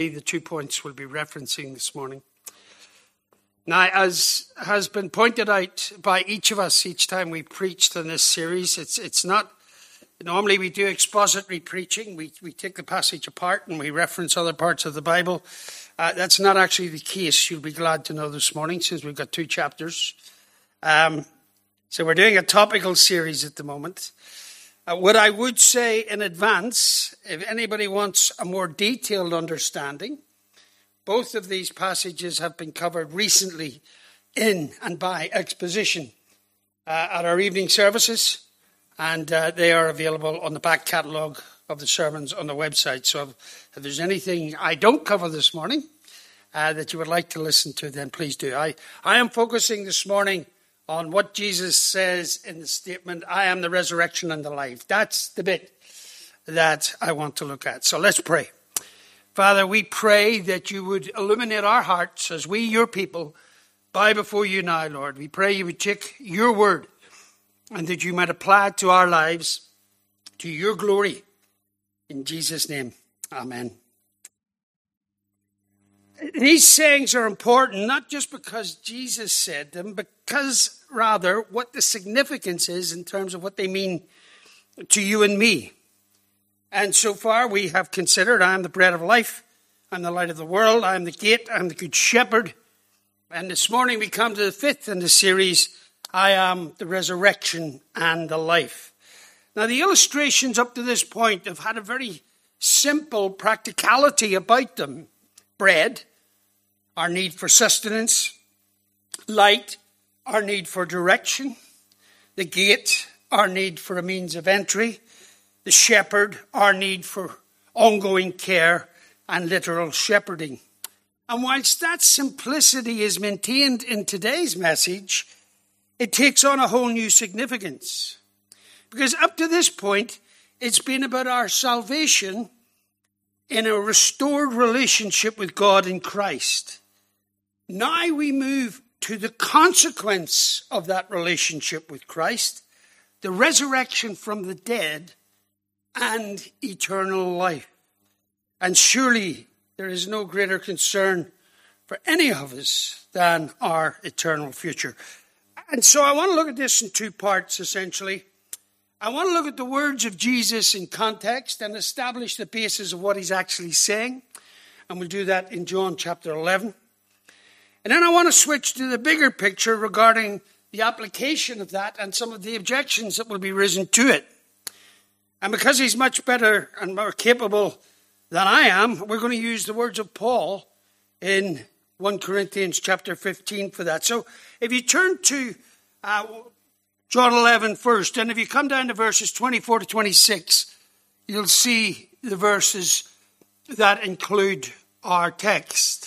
The 2 points we'll be referencing this morning. Now, as has been pointed out by each of us each time we preached in this series, it's not, normally we do expository preaching. We take the passage apart and we reference other parts of the Bible. That's not actually the case, you'll be glad to know this morning, since we've got 2 chapters. So we're doing a topical series at the moment. What I would say in advance, if anybody wants a more detailed understanding, both of these passages have been covered recently in and by exposition at our evening services, and they are available on the back catalogue of the sermons on the website. So if there's anything I don't cover this morning that you would like to listen to, then please do. I am focusing this morning on what Jesus says in the statement, I am the resurrection and the life. That's the bit that I want to look at. So let's pray. Father, we pray that you would illuminate our hearts as we, your people, bow before you now, Lord. We pray you would take your word and that you might apply it to our lives, to your glory. In Jesus' name, amen. These sayings are important, not just because Jesus said them, because rather what the significance is in terms of what they mean to you and me. And so far we have considered, I am the bread of life, I'm the light of the world, I am the gate, I am the good shepherd. And this morning we come to the 5th in the series, I am the resurrection and the life. Now the illustrations up to this point have had a very simple practicality about them. Bread, our need for sustenance. Light, our need for direction. The gate, our need for a means of entry. The shepherd, our need for ongoing care and literal shepherding. And whilst that simplicity is maintained in today's message, it takes on a whole new significance. Because up to this point, it's been about our salvation in a restored relationship with God in Christ. Now we move to the consequence of that relationship with Christ, the resurrection from the dead and eternal life. And surely there is no greater concern for any of us than our eternal future. And so I want to look at this in 2 parts, essentially. I want to look at the words of Jesus in context and establish the basis of what he's actually saying. And we'll do that in John chapter 11. And then I want to switch to the bigger picture regarding the application of that and some of the objections that will be risen to it. And because he's much better and more capable than I am, we're going to use the words of Paul in 1 Corinthians chapter 15 for that. So if you turn to John 11 first, and if you come down to verses 24 to 26, you'll see the verses that include our text.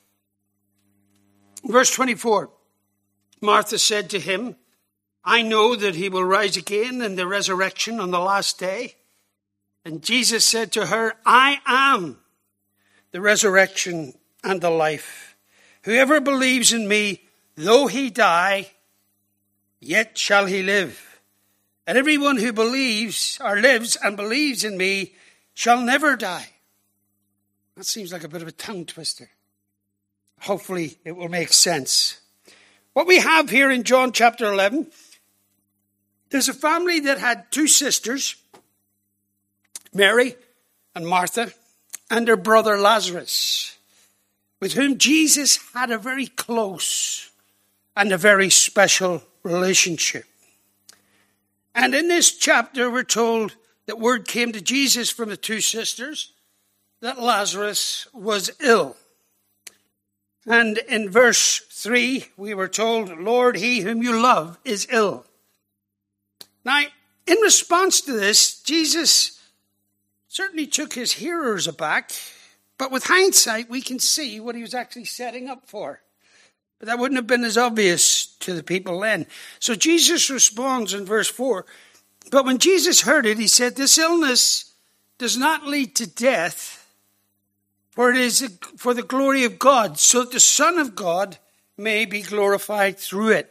Verse 24, Martha said to him, I know that he will rise again in the resurrection on the last day. And Jesus said to her, I am the resurrection and the life. Whoever believes in me, though he die, yet shall he live. And everyone who believes or lives and believes in me shall never die. That seems like a bit of a tongue twister. Hopefully it will make sense. What we have here in John chapter 11, there's a family that had 2 sisters, Mary and Martha, and their brother Lazarus, with whom Jesus had a very close and a very special relationship. And in this chapter, we're told that word came to Jesus from the 2 sisters that Lazarus was ill. And in verse 3, we were told, Lord, he whom you love is ill. Now, in response to this, Jesus certainly took his hearers aback, but with hindsight, we can see what he was actually setting up for. But that wouldn't have been as obvious to the people then. So Jesus responds in verse 4, but when Jesus heard it, he said, this illness does not lead to death, for it is for the glory of God, so that the Son of God may be glorified through it.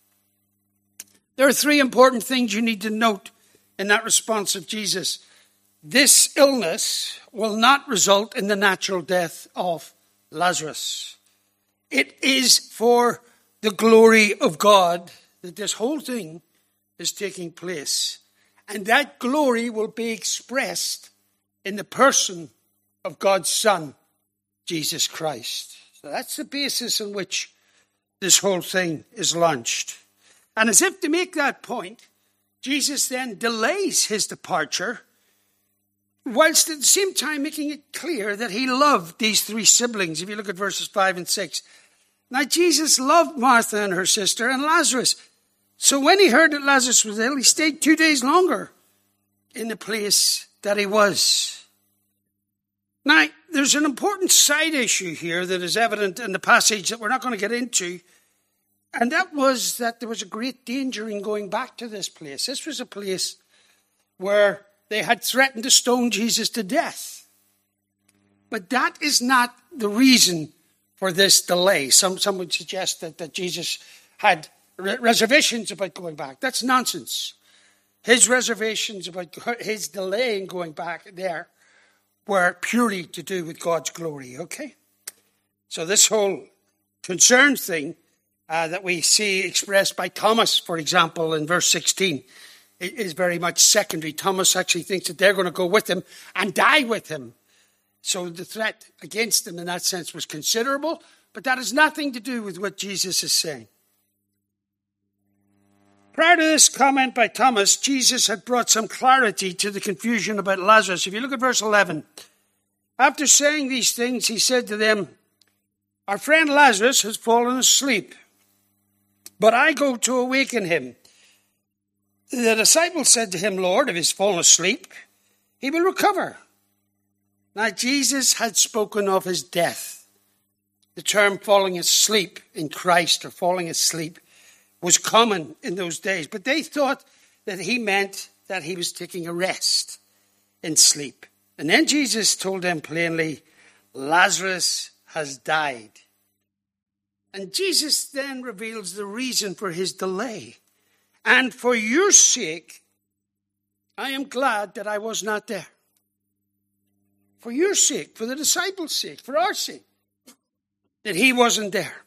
There are 3 important things you need to note in that response of Jesus. this illness will not result in the natural death of Lazarus. It is for the glory of God that this whole thing is taking place. And that glory will be expressed in the person of God's Son, Jesus Christ. So that's the basis on which this whole thing is launched. And as if to make that point, Jesus then delays his departure, whilst at the same time making it clear that he loved these three siblings. If you look at verses 5 and 6. Now Jesus loved Martha and her sister and Lazarus. So when he heard that Lazarus was ill, he stayed 2 days longer in the place that he was. Now, there's an important side issue here that is evident in the passage that we're not going to get into. And that was that there was a great danger in going back to this place. This was a place where they had threatened to stone Jesus to death. But that is not the reason for this delay. Some would suggest that Jesus had reservations about going back. That's nonsense. His reservations about his delay in going back there were purely to do with God's glory, okay? So this whole concern thing that we see expressed by Thomas, for example, in verse 16, is very much secondary. Thomas actually thinks that they're going to go with him and die with him. So the threat against them in that sense was considerable, but that has nothing to do with what Jesus is saying. Prior to this comment by Thomas, Jesus had brought some clarity to the confusion about Lazarus. If you look at verse 11, after saying these things, he said to them, "Our friend Lazarus has fallen asleep, but I go to awaken him." The disciples said to him, "Lord, if he's fallen asleep, he will recover." Now, Jesus had spoken of his death. The term falling asleep in Christ, or falling asleep, was common in those days. But they thought that he meant that he was taking a rest in sleep. And then Jesus told them plainly, "Lazarus has died." And Jesus then reveals the reason for his delay. "And for your sake, I am glad that I was not there." For your sake, for the disciples' sake, for our sake, that he wasn't there.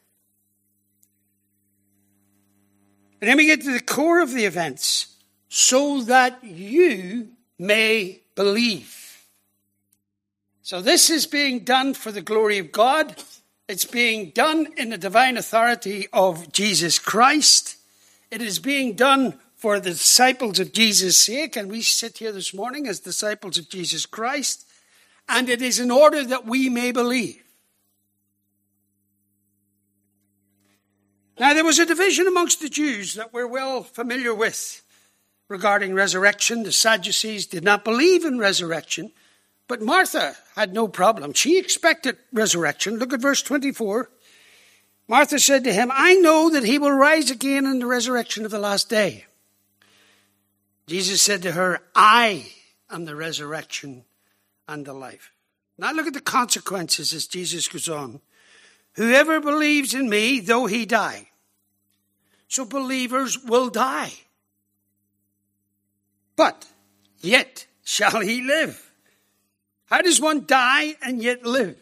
And then we get to the core of the events, so that you may believe. So this is being done for the glory of God. It's being done in the divine authority of Jesus Christ. It is being done for the disciples of Jesus' sake, and we sit here this morning as disciples of Jesus Christ, and it is in order that we may believe. Now, there was a division amongst the Jews that we're well familiar with regarding resurrection. The Sadducees did not believe in resurrection, but Martha had no problem. She expected resurrection. Look at verse 24. Martha said to him, "I know that he will rise again in the resurrection of the last day." Jesus said to her, "I am the resurrection and the life." Now look at the consequences as Jesus goes on. "Whoever believes in me, though he die." So believers will die. "But yet shall he live." How does one die and yet live?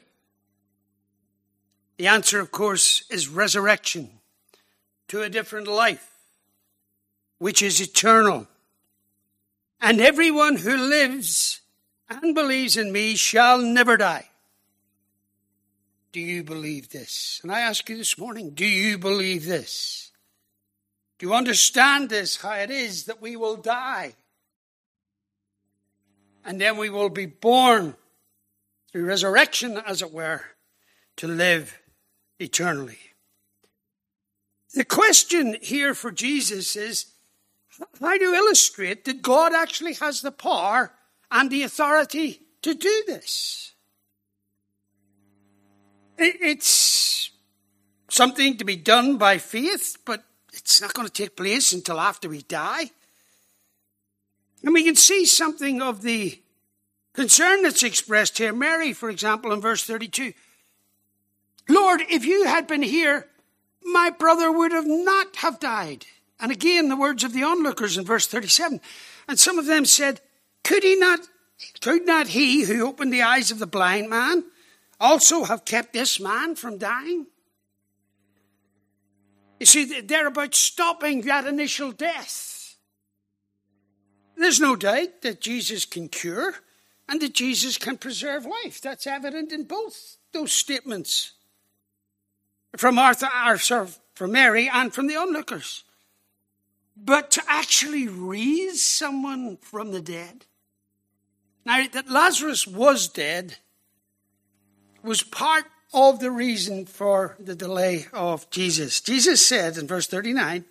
The answer, of course, is resurrection to a different life, which is eternal. "And everyone who lives and believes in me shall never die." Do you believe this? And I ask you this morning, do you believe this? Do you understand this, how it is that we will die? And then we will be born through resurrection, as it were, to live eternally. The question here for Jesus is, how to illustrate that God actually has the power and the authority to do this. It's something to be done by faith, but it's not going to take place until after we die. And we can see something of the concern that's expressed here. Mary, for example, in verse 32. "Lord, if you had been here, my brother would have not have died." And again, the words of the onlookers in verse 37. "And some of them said, could he not Could not he who opened the eyes of the blind man also have kept this man from dying? You see, they're about stopping that initial death. There's no doubt that Jesus can cure and that Jesus can preserve life. That's evident in both those statements from from Mary and from the onlookers. But to actually raise someone from the dead. Now, that Lazarus was dead was part of the reason for the delay of Jesus. Jesus said in verse 39,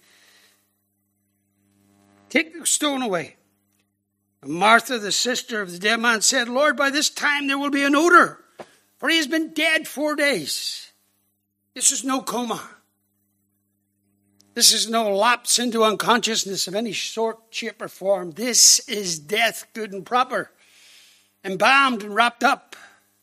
"Take the stone away." And Martha, the sister of the dead man, said, "Lord, by this time there will be an odor, for he has been dead 4 days." This is no coma. This is no lapse into unconsciousness of any sort, shape, or form. This is death good and proper, embalmed and wrapped up.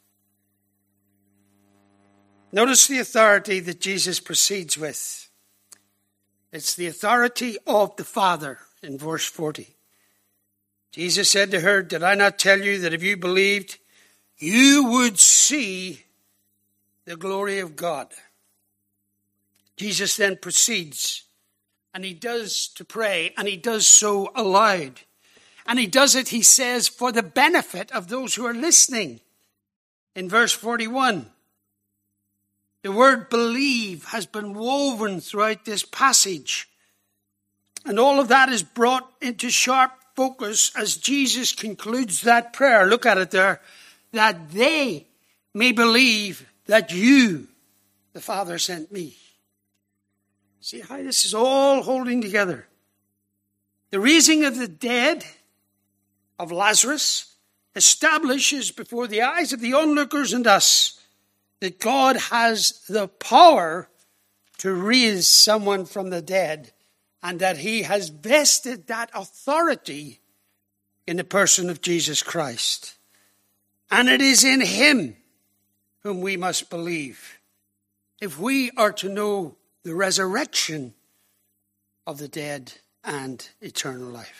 Notice the authority that Jesus proceeds with. It's the authority of the Father in verse 40. Jesus said to her, "Did I not tell you that if you believed, you would see the glory of God?" Jesus then proceeds, and he does to pray, and he does so aloud. And he does it, he says, for the benefit of those who are listening. In verse 41, the word believe has been woven throughout this passage. And all of that is brought into sharp focus as Jesus concludes that prayer. Look at it there. That they may believe that you, the Father, sent me. See how this is all holding together. The raising of the dead of Lazarus establishes before the eyes of the onlookers and us that God has the power to raise someone from the dead, and that he has vested that authority in the person of Jesus Christ. And it is in him whom we must believe if we are to know the resurrection of the dead and eternal life.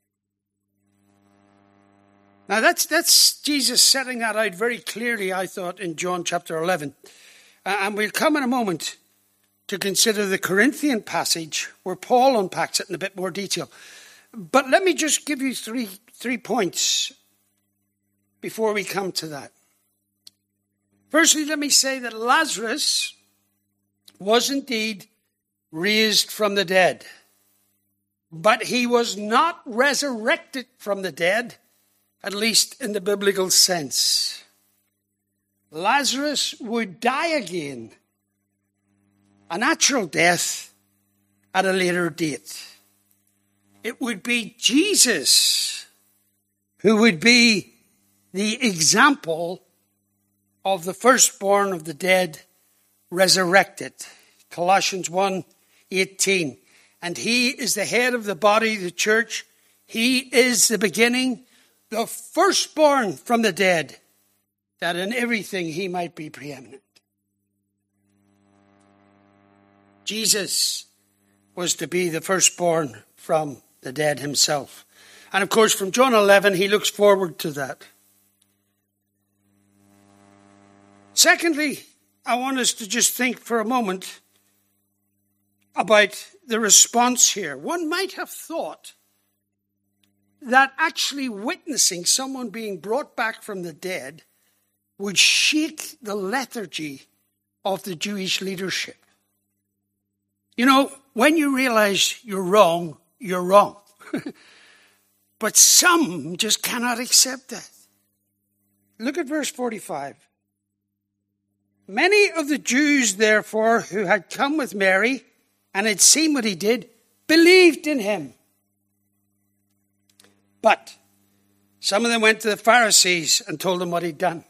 Now that's Jesus setting that out very clearly, I thought, in John chapter 11. And we'll come in a moment to consider the Corinthian passage where Paul unpacks it in a bit more detail. But let me just give you three points before we come to that. Firstly, let me say that Lazarus was indeed raised from the dead, but he was not resurrected from the dead, at least in the biblical sense. Lazarus would die again, a natural death at a later date. It would be Jesus who would be the example of the firstborn of the dead resurrected. Colossians 1:18. And he is the head of the body, the church. He is the beginning, the firstborn from the dead, that in everything he might be preeminent. Jesus was to be the firstborn from the dead himself. And of course, from John 11, he looks forward to that. Secondly, I want us to just think for a moment about the response here. One might have thought that actually witnessing someone being brought back from the dead would shake the lethargy of the Jewish leadership. You know, when you realize you're wrong, you're wrong. But some just cannot accept that. Look at verse 45. Many of the Jews, therefore, who had come with Mary and had seen what he did, believed in him. But some of them went to the Pharisees and told them what he'd done.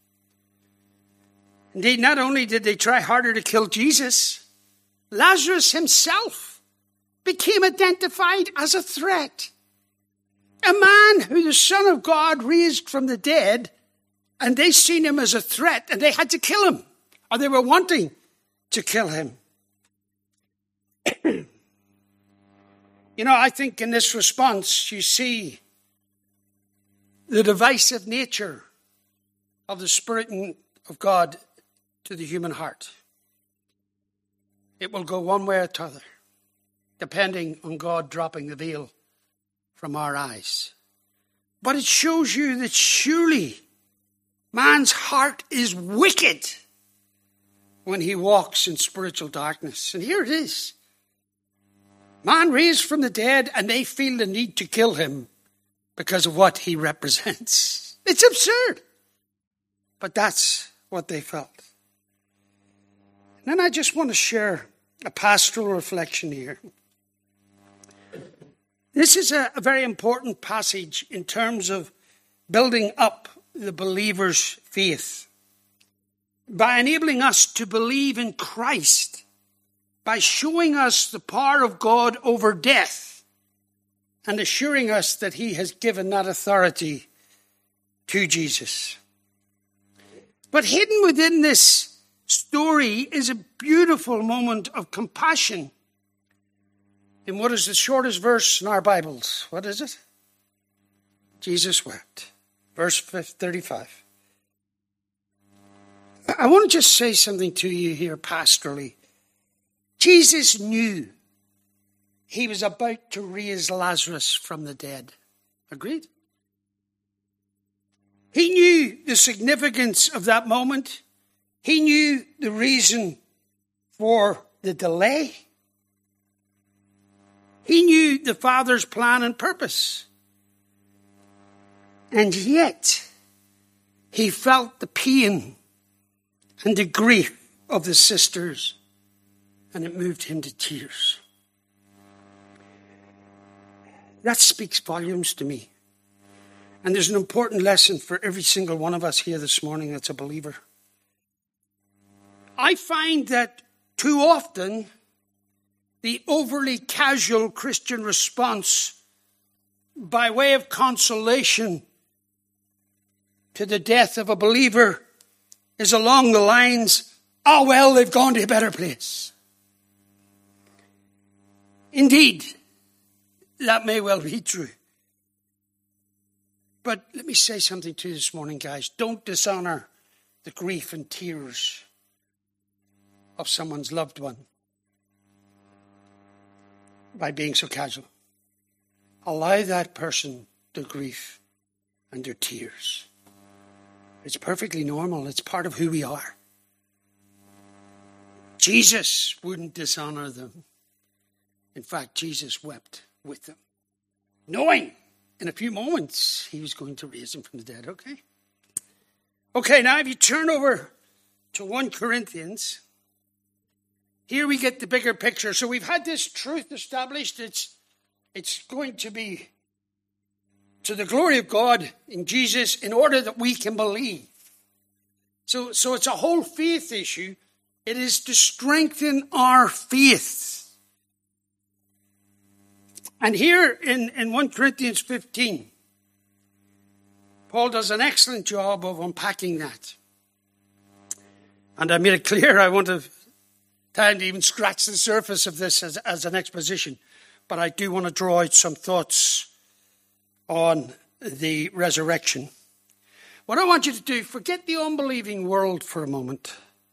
Indeed, not only did they try harder to kill Jesus, Lazarus himself became identified as a threat. A man who the Son of God raised from the dead, and they seen him as a threat, and they had to kill him, or they were wanting to kill him. You know, I think in this response, you see the divisive nature of the Spirit of God to the human heart. It will go one way or the other, depending on God dropping the veil from our eyes. But it shows you that surely man's heart is wicked when he walks in spiritual darkness. And here it is. Man raised from the dead, and they feel the need to kill him because of what he represents. It's absurd. But that's what they felt. And then I just want to share a pastoral reflection here. This is a very important passage in terms of building up the believer's faith by enabling us to believe in Christ, by showing us the power of God over death and assuring us that he has given that authority to Jesus. But hidden within this story is a beautiful moment of compassion in what is the shortest verse in our Bibles. What is it? Jesus wept. Verse 35. I want to just say something to you here pastorally. Jesus knew he was about to raise Lazarus from the dead. Agreed? He knew the significance of that moment. He knew the reason for the delay. He knew the Father's plan and purpose. And yet, he felt the pain and the grief of the sisters, and it moved him to tears. That speaks volumes to me. And there's an important lesson for every single one of us here this morning that's a believer. I find that too often, the overly casual Christian response by way of consolation to the death of a believer is along the lines, oh well, they've gone to a better place. Indeed, that may well be true. But let me say something to you this morning, guys. Don't dishonor the grief and tears of someone's loved one by being so casual. Allow that person their grief and their tears. It's perfectly normal. It's part of who we are. Jesus wouldn't dishonor them. In fact, Jesus wept with them, knowing in a few moments he was going to raise them from the dead. Okay, now if you turn over to 1 Corinthians, here we get the bigger picture. So we've had this truth established. It's going to be to the glory of God in Jesus in order that we can believe. So it's a whole faith issue. It is to strengthen our faith. And here in 1 Corinthians 15, Paul does an excellent job of unpacking that. And I made it clear I won't have time to even scratch the surface of this as an exposition. But I do want to draw out some thoughts on the resurrection. What I want you to do, forget the unbelieving world for a moment.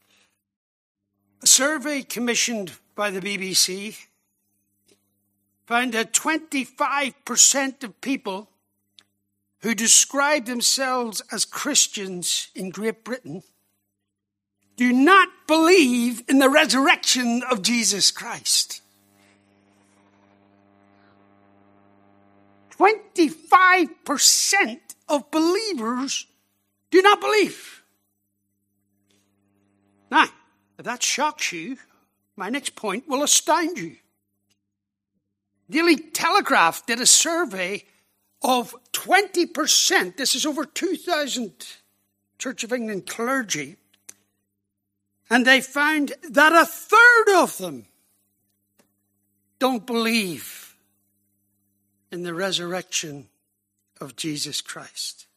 A survey commissioned by the BBC found that 25% of people who describe themselves as Christians in Great Britain do not believe in the resurrection of Jesus Christ. 25% of believers do not believe. Now, if that shocks you, my next point will astound you. Daily Telegraph did a survey of 20%. This is over 2,000 Church of England clergy. And they found that a third of them don't believe in the resurrection of Jesus Christ.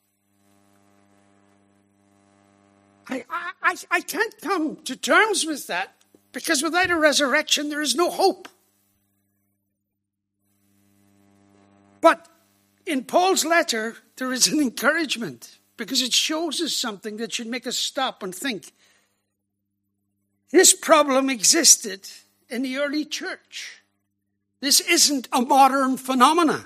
I can't come to terms with that because without a resurrection there is no hope. But in Paul's letter there is an encouragement, because it shows us something that should make us stop and think. This problem existed in the early church. This isn't a modern phenomenon.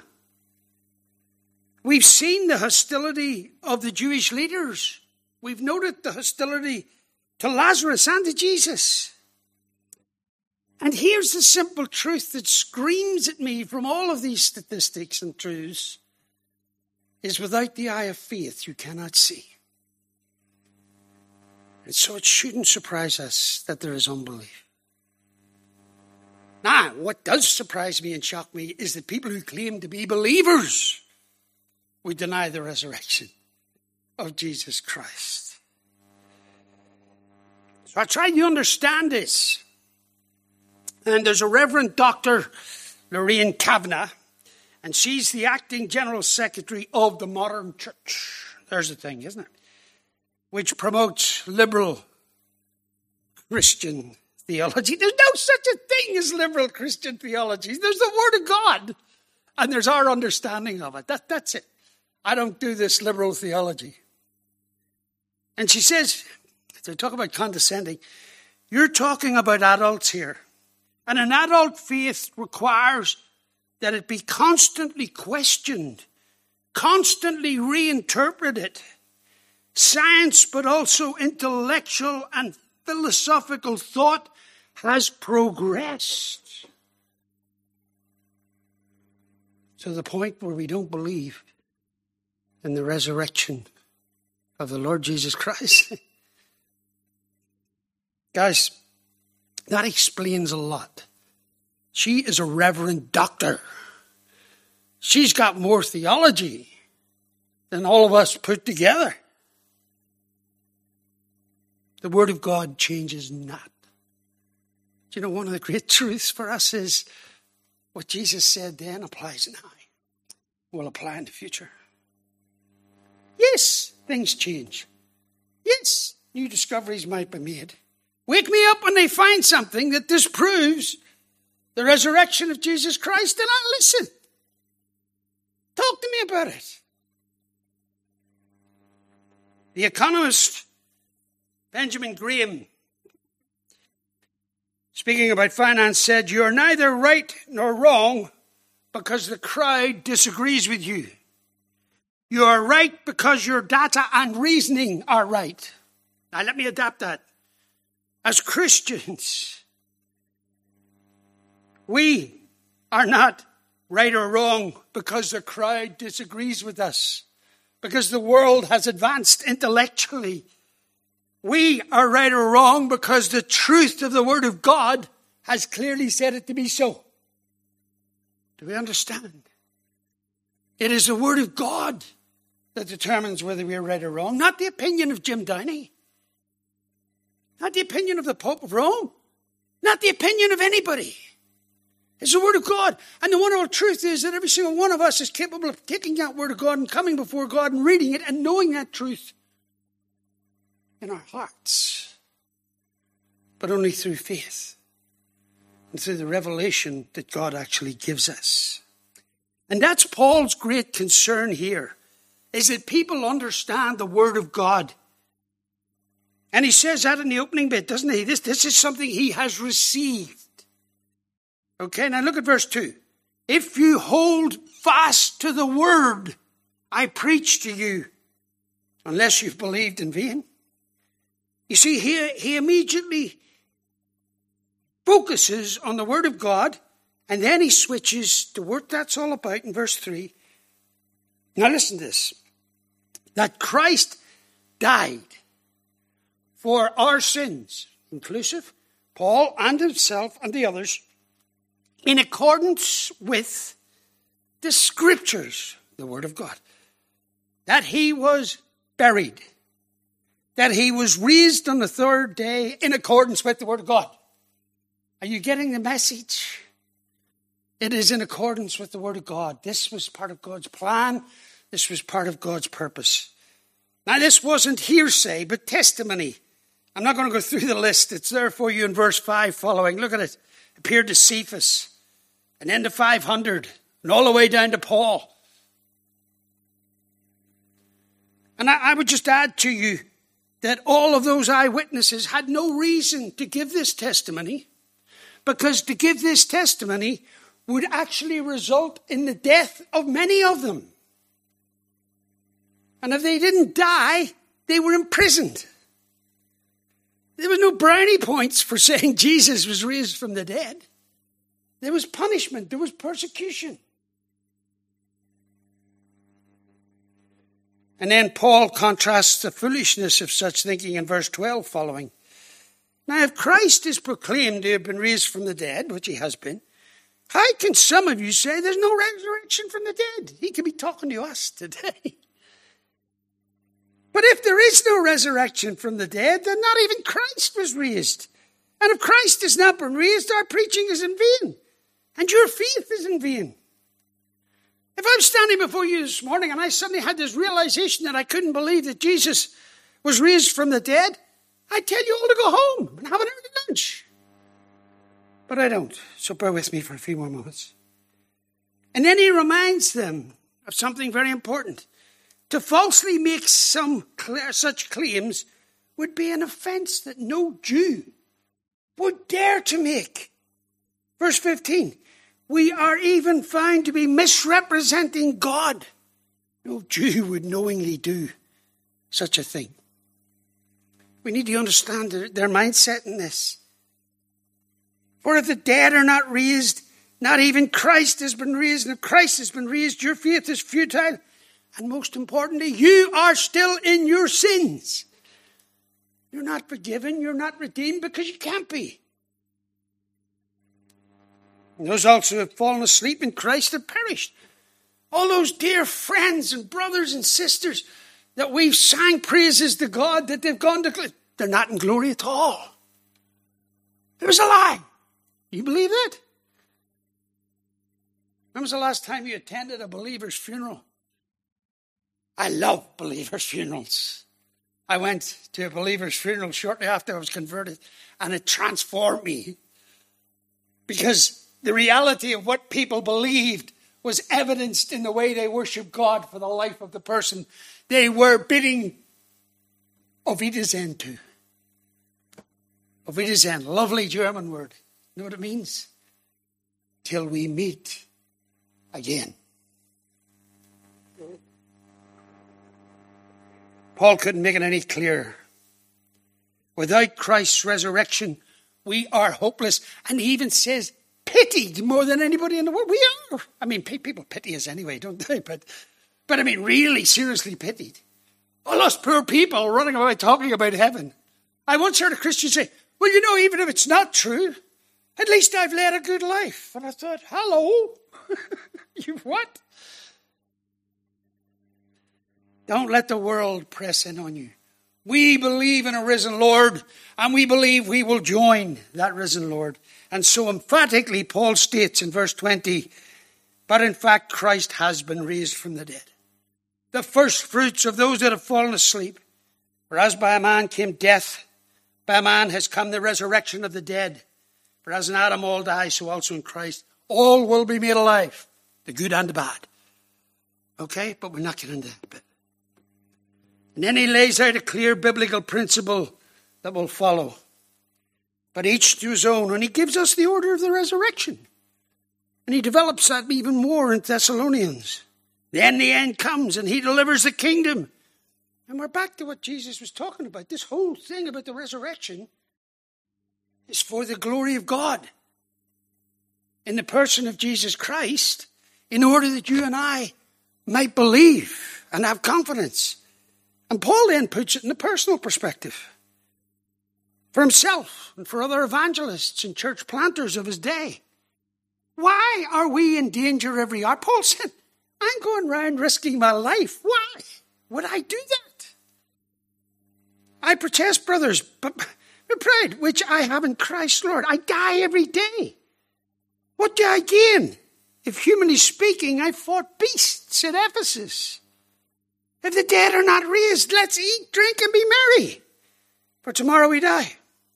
We've seen the hostility of the Jewish leaders. We've noted the hostility to Lazarus and to Jesus. And here's the simple truth that screams at me from all of these statistics and truths, is without the eye of faith, you cannot see. And so it shouldn't surprise us that there is unbelief. Now, what does surprise me and shock me is that people who claim to be believers would deny the resurrection of Jesus Christ. So I tried to understand this. And there's a Reverend Dr. Lorraine Kavanagh, and she's the acting General Secretary of the Modern Church. There's the thing, isn't it? Which promotes liberal Christian theology. There's no such a thing as liberal Christian theology. There's the Word of God, and there's our understanding of it. That's it. I don't do this liberal theology. And she says, they talk about condescending, you're talking about adults here. And an adult faith requires that it be constantly questioned, constantly reinterpreted. Science, but also intellectual and philosophical thought has progressed to the point where we don't believe in the resurrection of the Lord Jesus Christ. Guys, that explains a lot. She is a reverend doctor. She's got more theology than all of us put together. The Word of God changes not. Do you know, one of the great truths for us is what Jesus said then applies now. Will apply in the future. Yes, things change. Yes, new discoveries might be made. Wake me up when they find something that disproves the resurrection of Jesus Christ, and I'll listen. Talk to me about it. The economist Benjamin Graham, speaking about finance, said, you are neither right nor wrong because the crowd disagrees with you. You are right because your data and reasoning are right. Now let me adapt that. As Christians, we are not right or wrong because the crowd disagrees with us, because the world has advanced intellectually. We are right or wrong because the truth of the Word of God has clearly said it to be so. Do we understand? It is the Word of God that determines whether we are right or wrong, not the opinion of Jim Downey, not the opinion of the Pope of Rome, not the opinion of anybody. It's the Word of God. And the wonderful truth is that every single one of us is capable of taking that Word of God and coming before God and reading it and knowing that truth in our hearts, but only through faith and through the revelation that God actually gives us. And that's Paul's great concern here, is that people understand the Word of God. And he says that in the opening bit, doesn't he? This is something he has received. Okay, now look at verse 2. If you hold fast to the word I preach to you, unless you've believed in vain. You see, he immediately focuses on the Word of God, and then he switches to what that's all about in verse 3. Now listen to this. That Christ died for our sins, inclusive Paul and himself and the others, in accordance with the Scriptures, the Word of God. That he was buried. That he was raised on the third day in accordance with the Word of God. Are you getting the message? It is in accordance with the Word of God. This was part of God's plan. This was part of God's purpose. Now, this wasn't hearsay, but testimony. I'm not going to go through the list. It's there for you in verse 5 following. Look at it. Appeared to Cephas, and then to 500, and all the way down to Paul. And I would just add to you that all of those eyewitnesses had no reason to give this testimony, because to give this testimony would actually result in the death of many of them. And if they didn't die, they were imprisoned. There was no brownie points for saying Jesus was raised from the dead. There was punishment. There was persecution. And then Paul contrasts the foolishness of such thinking in verse 12 following. Now, if Christ is proclaimed to have been raised from the dead, which he has been, how can some of you say there's no resurrection from the dead? He could be talking to us today. But if there is no resurrection from the dead, then not even Christ was raised. And if Christ has not been raised, our preaching is in vain, and your faith is in vain. If I'm standing before you this morning and I suddenly had this realization that I couldn't believe that Jesus was raised from the dead, I'd tell you all to go home and have an early lunch. But I don't, so bear with me for a few more moments. And then he reminds them of something very important. To falsely make such claims would be an offense that no Jew would dare to make. Verse 15, we are even found to be misrepresenting God. No Jew would knowingly do such a thing. We need to understand their mindset in this. For if the dead are not raised, not even Christ has been raised. And if Christ has been raised, your faith is futile. And most importantly, you are still in your sins. You're not forgiven, you're not redeemed, because you can't be. And those also who have fallen asleep in Christ have perished. All those dear friends and brothers and sisters that we've sang praises to God that they've gone to glory, they're not in glory at all. There's a lie. You believe that? When was the last time you attended a believer's funeral? I love believers' funerals. I went to a believer's funeral shortly after I was converted, and it transformed me. Because the reality of what people believed was evidenced in the way they worshiped God for the life of the person they were bidding auf Wiedersehen to. Auf Wiedersehen, lovely German word. You know what it means? Till we meet again. Paul couldn't make it any clearer. Without Christ's resurrection, we are hopeless. And he even says, pitied more than anybody in the world. We are. I mean, people pity us anyway, don't they? But I mean, really seriously pitied. All us poor people running away talking about heaven. I once heard a Christian say, well, you know, even if it's not true, at least I've led a good life. And I thought, hello? You what? Don't let the world press in on you. We believe in a risen Lord, and we believe we will join that risen Lord. And so emphatically, Paul states in verse 20, but in fact, Christ has been raised from the dead. The first fruits of those that have fallen asleep. For as by a man came death, by a man has come the resurrection of the dead. For as in Adam all die, so also in Christ all will be made alive, the good and the bad. Okay, but we're not getting into that bit. And then he lays out a clear biblical principle that will follow. But each to his own. And he gives us the order of the resurrection. And he develops that even more in Thessalonians. Then the end comes and he delivers the kingdom. And we're back to what Jesus was talking about. This whole thing about the resurrection is for the glory of God. In the person of Jesus Christ, in order that you and I might believe and have confidence. And Paul then puts it in a personal perspective. For himself and for other evangelists and church planters of his day. Why are we in danger every hour? Paul said, I'm going around risking my life. Why would I do that? I protest, brothers, but the pride which I have in Christ, Lord, I die every day. What do I gain? If humanly speaking, I fought beasts at Ephesus. If the dead are not raised, let's eat, drink, and be merry. For tomorrow we die.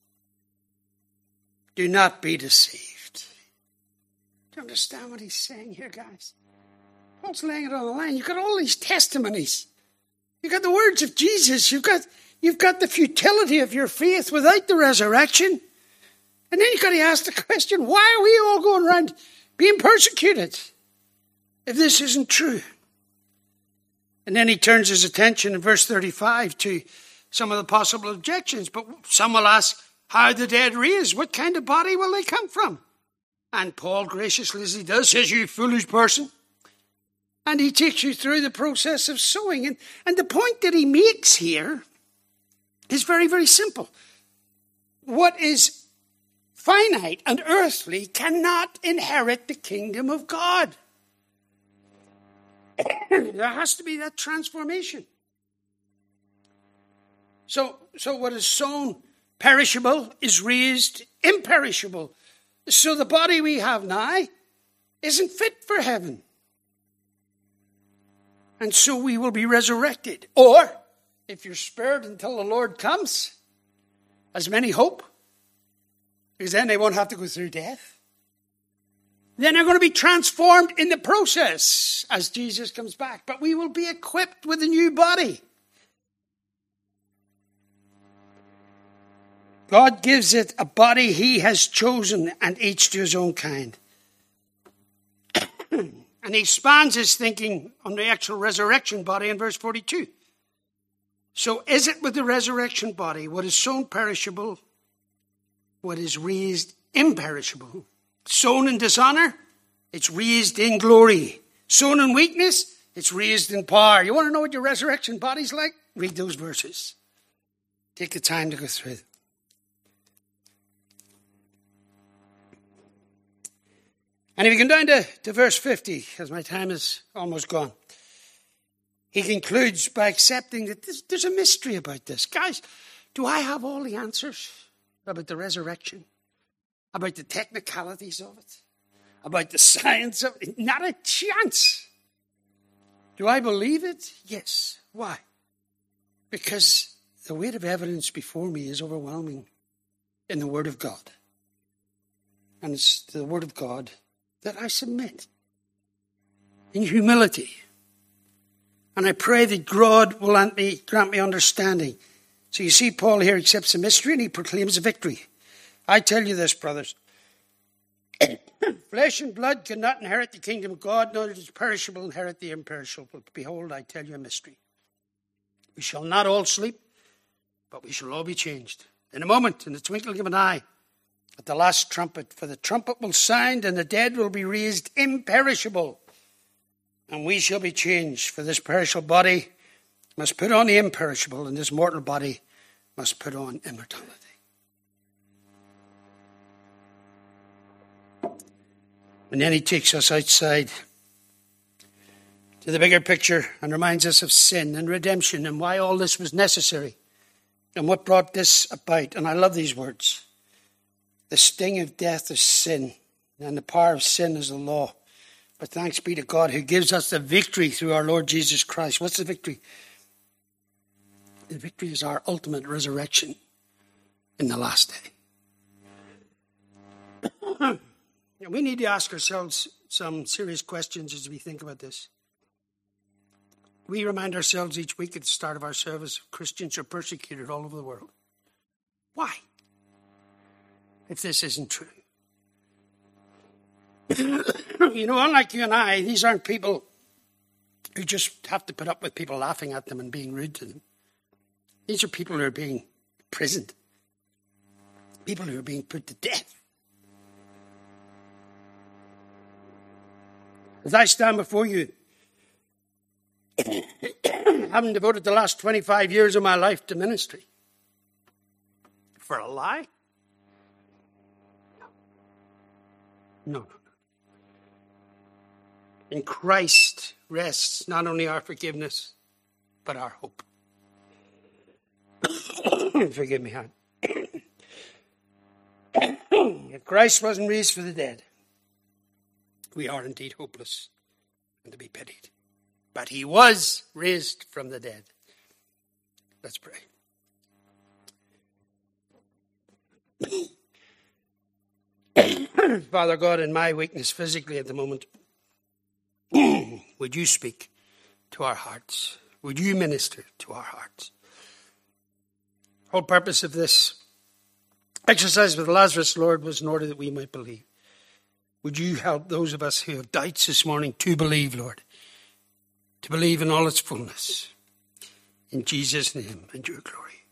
Do not be deceived. Do you understand what he's saying here, guys? Paul's laying it on the line. You've got all these testimonies You've got the words of Jesus. You've got the futility of your faith without the resurrection. And then you've got to ask the question, why are we all going around being persecuted if this isn't true? And then he turns his attention in verse 35 to some of the possible objections. But some will ask, how are the dead raised? What kind of body will they come from? And Paul, graciously as he does, says, you foolish person. And he takes you through the process of sowing. And the point that he makes here is very, very simple. What is finite and earthly cannot inherit the kingdom of God. There has to be that transformation. So what is sown perishable is raised imperishable. So the body we have now isn't fit for heaven. And so we will be resurrected. Or, if you're spared until the Lord comes, as many hope, because then they won't have to go through death, then they're going to be transformed in the process as Jesus comes back. But we will be equipped with a new body. God gives it a body he has chosen, and each to his own kind. And he expands his thinking on the actual resurrection body in verse 42. So is it with the resurrection body, what is sown perishable, what is raised imperishable? Sown in dishonor, it's raised in glory. Sown in weakness, it's raised in power. You want to know what your resurrection body's like? Read those verses. Take the time to go through them. And if you come down to verse 50, as my time is almost gone, he concludes by accepting that there's a mystery about this. Guys, do I have all the answers about the resurrection? About the technicalities of it? About the science of it? Not a chance. Do I believe it? Yes. Why? Because the weight of evidence before me is overwhelming in the Word of God. And it's the Word of God that I submit in humility. And I pray that God will grant me understanding. So you see, Paul here accepts a mystery and he proclaims a victory. I tell you this, brothers. Flesh and blood cannot inherit the kingdom of God, nor does perishable inherit the imperishable. But behold, I tell you a mystery. We shall not all sleep, but we shall all be changed. In a moment, in the twinkling of an eye, at the last trumpet, for the trumpet will sound, and the dead will be raised imperishable, and we shall be changed. For this perishable body must put on the imperishable, and this mortal body must put on immortality. And then he takes us outside to the bigger picture and reminds us of sin and redemption and why all this was necessary and what brought this about. And I love these words. The sting of death is sin, and the power of sin is the law. But thanks be to God who gives us the victory through our Lord Jesus Christ. What's the victory? The victory is our ultimate resurrection in the last day. We need to ask ourselves some serious questions as we think about this. We remind ourselves each week at the start of our service, Christians are persecuted all over the world. Why? If this isn't true. Unlike you and I, these aren't people who just have to put up with people laughing at them and being rude to them. These are people who are being imprisoned. People who are being put to death. As I stand before you, having devoted the last 25 years of my life to ministry, for a lie? No. In Christ rests not only our forgiveness, but our hope. Forgive me, hon. If Christ wasn't raised for the dead, we are indeed hopeless and to be pitied. But he was raised from the dead. Let's pray. Father God, in my weakness physically at the moment, would you speak to our hearts? Would you minister to our hearts? The whole purpose of this exercise with Lazarus, Lord, was in order that we might believe. Would you help those of us who have doubts this morning to believe, Lord, to believe in all its fullness. In Jesus' name and your glory.